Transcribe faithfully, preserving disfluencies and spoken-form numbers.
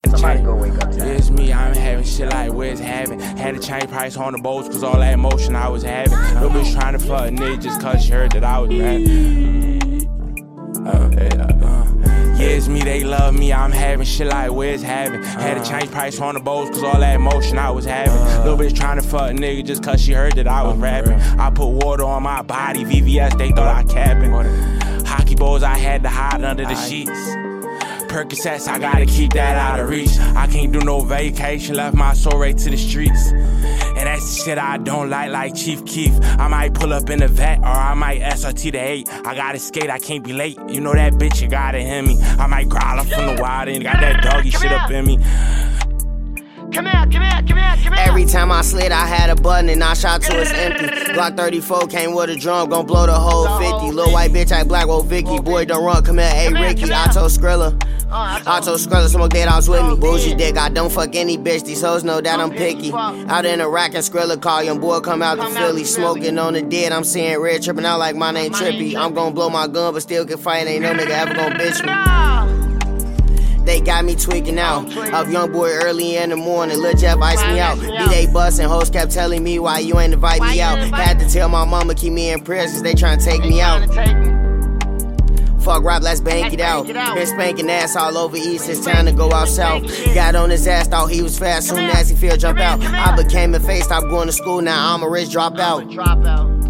Somebody go wake up to that. It's me, I'm having shit like where's having. Had to change price on the boats cause all that emotion I was having. No bitch trying to fuck a nigga just cause she heard that I was rapping. Uh, uh, uh. Yeah, it's me, they love me, I'm having shit like where's having. Had to change price on the boats cause all that emotion I was having. Little bitch trying to fuck a nigga just cause she heard that I was rapping. I put water on my body, V V S, they thought I capping. Hockey balls, I had to hide under the sheets. Percocets, I gotta keep that out of reach. I can't do no vacation, left my soul right to the streets. And that's the shit I don't like, like Chief Keef. I might pull up in the vet, or I might S R T the eight. I gotta skate, I can't be late. You know that bitch, you gotta hit me. I might growl up from the wild and got that doggy shit up in me. Come here, come here, come here, come here. Every time I slid, I had a button and I shot till it's empty. Glock thirty-four came with a drum, gon' blow the whole fifty. Lil' white bitch, I black roll Vicky. Boy, don't run, come here, hey Ricky. I told Skrilla, I told Skrilla, smoke dead house with me. Bougie dick, I don't fuck any bitch. These hoes know that I'm picky. Out in the rack and Skrilla call, young boy come out the Philly. Smoking on the dead, I'm seeing red, tripping out like my name Trippy. I'm gon' blow my gun, but still can fight. Ain't no nigga ever gon' bitch me. They got me tweaking out. Up young boy early in the morning, Lil Jeff iced me out. B they bustin', hoes kept telling me why you ain't invite me out. Had to tell my mama keep me in prayers cause they tryna take me out. Fuck rap, let's bank it out. Been spanking ass all over east, it's time to go out south. Got on his ass, thought he was fast, soon as he feel jump out. I became a face, stopped going to school, now I'm a rich dropout.